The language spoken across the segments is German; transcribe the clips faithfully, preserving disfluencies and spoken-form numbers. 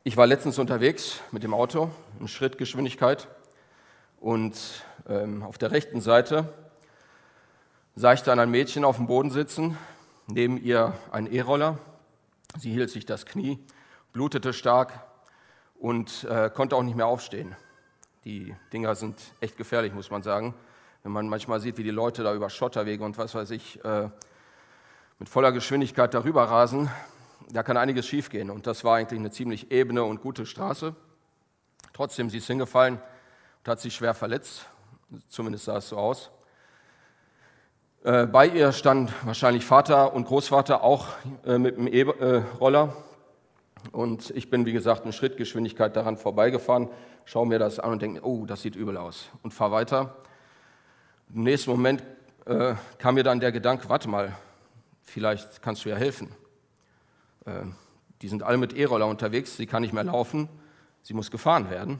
Ich war letztens unterwegs mit dem Auto in Schrittgeschwindigkeit und ähm, auf der rechten Seite sah ich dann ein Mädchen auf dem Boden sitzen, neben ihr ein E-Roller. Sie hielt sich das Knie, blutete stark und äh, konnte auch nicht mehr aufstehen. Die Dinger sind echt gefährlich, muss man sagen. Wenn man manchmal sieht, wie die Leute da über Schotterwege und was weiß ich äh, mit voller Geschwindigkeit darüber rasen, da kann einiges schiefgehen. Und das war eigentlich eine ziemlich ebene und gute Straße. Trotzdem, sie ist hingefallen und hat sich schwer verletzt. Zumindest sah es so aus. Äh, bei ihr standen wahrscheinlich Vater und Großvater auch äh, mit dem E-Roller. Und ich bin, wie gesagt, in Schrittgeschwindigkeit daran vorbeigefahren, schaue mir das an und denke, oh, das sieht übel aus. Und fahre weiter. Im nächsten Moment äh, kam mir dann der Gedanke, warte mal, vielleicht kannst du ja helfen. Äh, die sind alle mit E-Roller unterwegs, sie kann nicht mehr laufen, sie muss gefahren werden.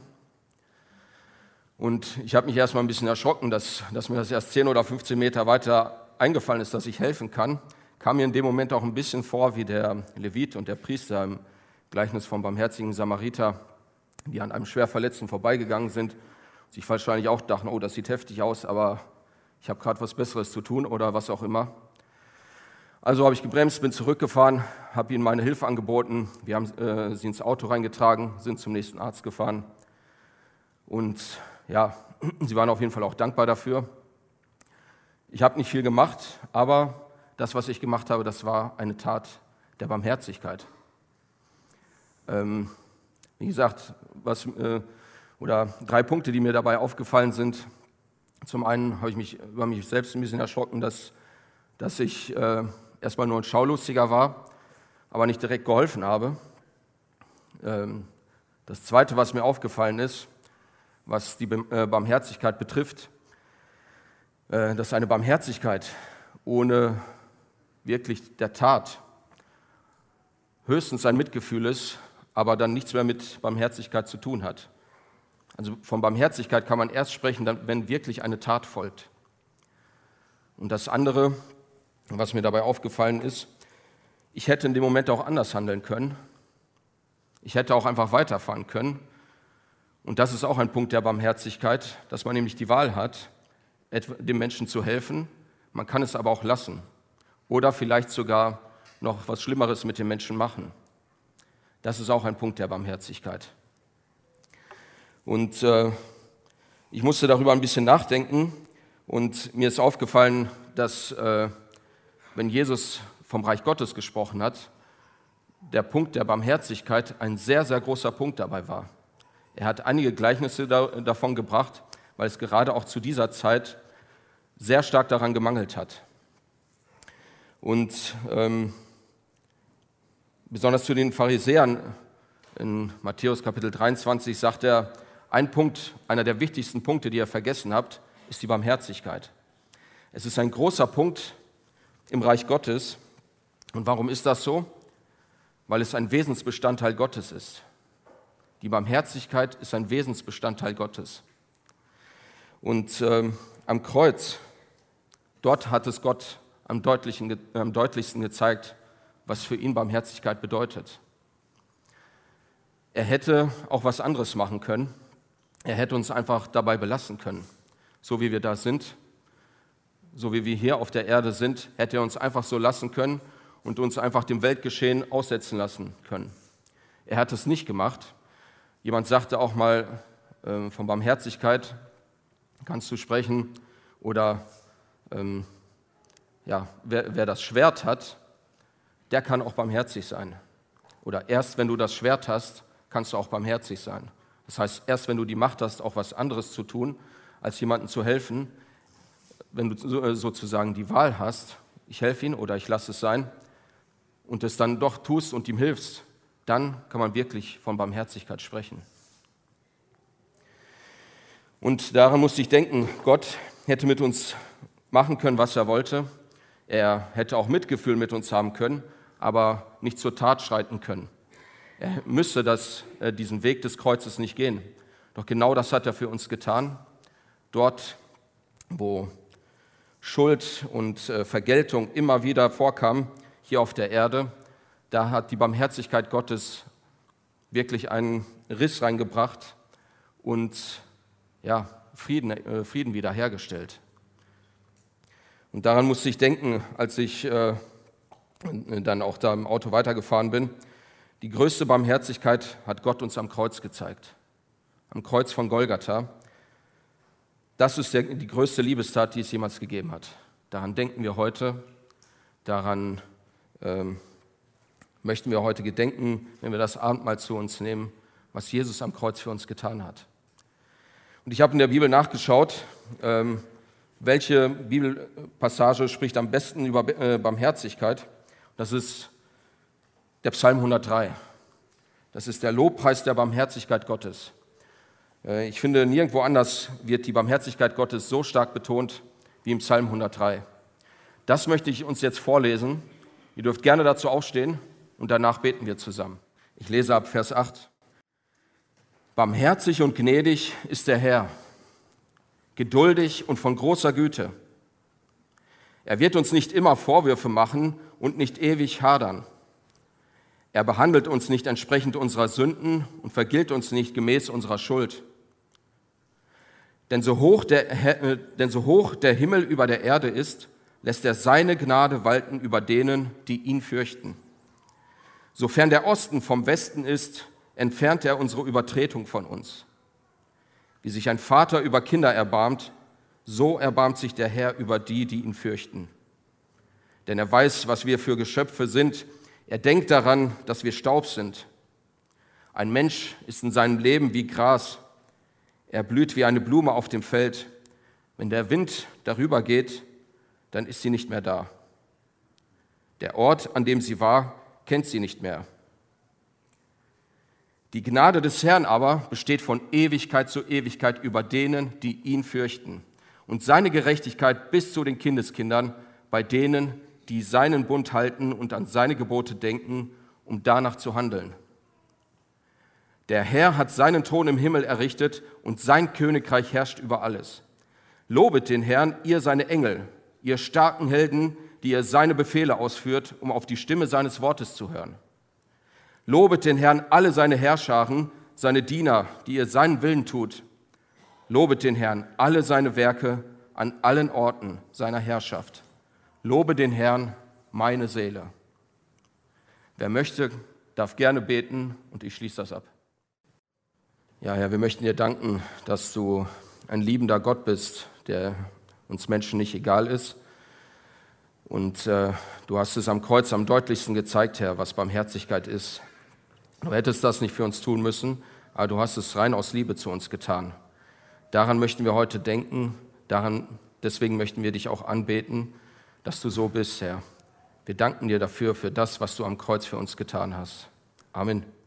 Und ich habe mich erst mal ein bisschen erschrocken, dass, dass mir das erst zehn oder fünfzehn Meter weiter eingefallen ist, dass ich helfen kann. Kam mir in dem Moment auch ein bisschen vor wie der Levit und der Priester im Gleichnis vom barmherzigen Samariter, die an einem schwer Verletzten vorbeigegangen sind, sich wahrscheinlich auch dachten, oh, das sieht heftig aus, aber ich habe gerade was Besseres zu tun oder was auch immer. Also habe ich gebremst, bin zurückgefahren, habe ihnen meine Hilfe angeboten, wir haben äh, sie ins Auto reingetragen, sind zum nächsten Arzt gefahren und ja, sie waren auf jeden Fall auch dankbar dafür. Ich habe nicht viel gemacht, aber das, was ich gemacht habe, das war eine Tat der Barmherzigkeit. Ähm, wie gesagt, was, äh, oder drei Punkte, die mir dabei aufgefallen sind. Zum einen habe ich mich über mich selbst ein bisschen erschrocken, dass, dass ich äh, erstmal nur ein Schaulustiger war, aber nicht direkt geholfen habe. Ähm, das Zweite, was mir aufgefallen ist, was die Barmherzigkeit betrifft, äh, dass eine Barmherzigkeit ohne wirklich der Tat höchstens ein Mitgefühl ist, aber dann nichts mehr mit Barmherzigkeit zu tun hat. Also von Barmherzigkeit kann man erst sprechen, wenn wirklich eine Tat folgt. Und das andere, was mir dabei aufgefallen ist, ich hätte in dem Moment auch anders handeln können. Ich hätte auch einfach weiterfahren können. Und das ist auch ein Punkt der Barmherzigkeit, dass man nämlich die Wahl hat, dem Menschen zu helfen. Man kann es aber auch lassen. Oder vielleicht sogar noch was Schlimmeres mit dem Menschen machen. Das ist auch ein Punkt der Barmherzigkeit. Und äh, ich musste darüber ein bisschen nachdenken und mir ist aufgefallen, dass äh, wenn Jesus vom Reich Gottes gesprochen hat, der Punkt der Barmherzigkeit ein sehr, sehr großer Punkt dabei war. Er hat einige Gleichnisse da, davon gebracht, weil es gerade auch zu dieser Zeit sehr stark daran gemangelt hat. Und ähm, besonders zu den Pharisäern in Matthäus Kapitel dreiundzwanzig sagt er, ein Punkt, einer der wichtigsten Punkte, die ihr vergessen habt, ist die Barmherzigkeit. Es ist ein großer Punkt im Reich Gottes. Und warum ist das so? Weil es ein Wesensbestandteil Gottes ist. Die Barmherzigkeit ist ein Wesensbestandteil Gottes. Und ähm, am Kreuz, dort hat es Gott am, deutlichen, am deutlichsten gezeigt, was für ihn Barmherzigkeit bedeutet. Er hätte auch was anderes machen können. Er hätte uns einfach dabei belassen können. So wie wir da sind, so wie wir hier auf der Erde sind, hätte er uns einfach so lassen können und uns einfach dem Weltgeschehen aussetzen lassen können. Er hat es nicht gemacht. Jemand sagte auch mal, äh, von Barmherzigkeit kannst du sprechen oder ähm, ja, wer, wer das Schwert hat, der kann auch barmherzig sein. Oder erst wenn du das Schwert hast, kannst du auch barmherzig sein. Das heißt, erst wenn du die Macht hast, auch was anderes zu tun, als jemandem zu helfen, wenn du sozusagen die Wahl hast, ich helfe ihm oder ich lasse es sein und es dann doch tust und ihm hilfst, dann kann man wirklich von Barmherzigkeit sprechen. Und daran musste ich denken, Gott hätte mit uns machen können, was er wollte. Er hätte auch Mitgefühl mit uns haben können, aber nicht zur Tat schreiten können. Er müsste das, äh, diesen Weg des Kreuzes nicht gehen. Doch genau das hat er für uns getan. Dort, wo Schuld und äh, Vergeltung immer wieder vorkam, hier auf der Erde, da hat die Barmherzigkeit Gottes wirklich einen Riss reingebracht und ja, Frieden, äh, Frieden wiederhergestellt. Und daran musste ich denken, als ich äh, dann auch da im Auto weitergefahren bin. Die größte Barmherzigkeit hat Gott uns am Kreuz gezeigt, am Kreuz von Golgatha. Das ist der, die größte Liebestat, die es jemals gegeben hat. Daran denken wir heute, daran ähm, möchten wir heute gedenken, wenn wir das Abendmahl zu uns nehmen, was Jesus am Kreuz für uns getan hat. Und ich habe in der Bibel nachgeschaut, ähm, welche Bibelpassage spricht am besten über äh, Barmherzigkeit. Das ist der Psalm hundertdrei. Das ist der Lobpreis der Barmherzigkeit Gottes. Äh, ich finde, nirgendwo anders wird die Barmherzigkeit Gottes so stark betont wie im Psalm hundertdrei. Das möchte ich uns jetzt vorlesen. Ihr dürft gerne dazu aufstehen und danach beten wir zusammen. Ich lese ab Vers acht. Barmherzig und gnädig ist der Herr, geduldig und von großer Güte. Er wird uns nicht immer Vorwürfe machen und nicht ewig hadern. Er behandelt uns nicht entsprechend unserer Sünden und vergilt uns nicht gemäß unserer Schuld. Denn so hoch der, äh, denn so hoch der Himmel über der Erde ist, lässt er seine Gnade walten über denen, die ihn fürchten. Sofern der Osten vom Westen ist, entfernt er unsere Übertretung von uns. Wie sich ein Vater über Kinder erbarmt, so erbarmt sich der Herr über die, die ihn fürchten. Denn er weiß, was wir für Geschöpfe sind. Er denkt daran, dass wir Staub sind. Ein Mensch ist in seinem Leben wie Gras. Er blüht wie eine Blume auf dem Feld. Wenn der Wind darüber geht, dann ist sie nicht mehr da. Der Ort, an dem sie war, kennt sie nicht mehr. Die Gnade des Herrn aber besteht von Ewigkeit zu Ewigkeit über denen, die ihn fürchten. Und seine Gerechtigkeit bis zu den Kindeskindern bei denen, die seinen Bund halten und an seine Gebote denken, um danach zu handeln. Der Herr hat seinen Thron im Himmel errichtet und sein Königreich herrscht über alles. Lobet den Herrn, ihr seine Engel, ihr starken Helden, die ihr seine Befehle ausführt, um auf die Stimme seines Wortes zu hören. Lobet den Herrn alle seine Heerscharen, seine Diener, die ihr seinen Willen tut. Lobet den Herrn alle seine Werke an allen Orten seiner Herrschaft. Lobe den Herrn, meine Seele. Wer möchte, darf gerne beten und ich schließe das ab. Ja, Herr, wir möchten dir danken, dass du ein liebender Gott bist, der uns Menschen nicht egal ist. Und äh, du hast es am Kreuz am deutlichsten gezeigt, Herr, was Barmherzigkeit ist. Du hättest das nicht für uns tun müssen, aber du hast es rein aus Liebe zu uns getan. Daran möchten wir heute denken, daran, deswegen möchten wir dich auch anbeten, dass du so bist, Herr. Wir danken dir dafür, für das, was du am Kreuz für uns getan hast. Amen.